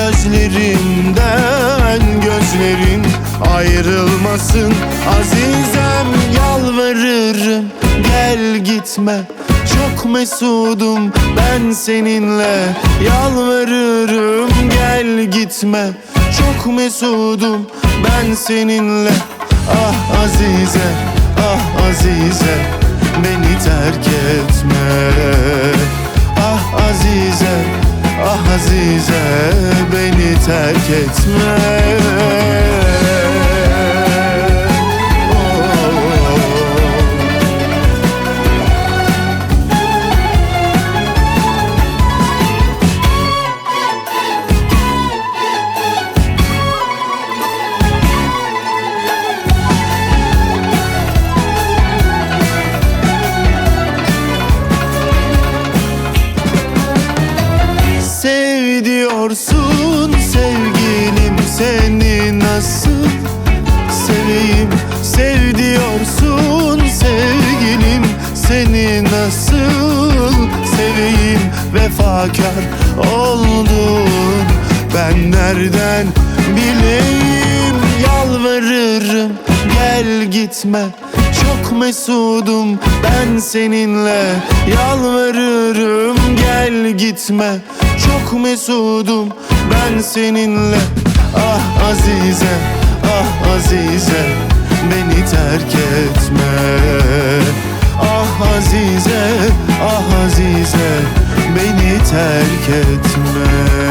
gözlerimden gözlerin ayrılmasın. Azizem yalvarırım, gel gitme, çok mesudum ben seninle. Yalvarırım, gel gitme, çok mesudum ben seninle. Ah Azize, ah Azize, beni terk etme. Ah Azize, ah Azize, beni terk etme. Sev diyorsun sevgilim, seni nasıl seveyim? Sev diyorsun sevgilim, seni nasıl seveyim? Vefakar oldun, ben nereden bileyim? Yalvarırım, gel gitme, çok mesudum ben seninle. Yalvarırım, gel gitme, çok mesudum ben seninle. Ah Azize, ah Azize, beni terk etme. Ah Azize, ah Azize, beni terk etme.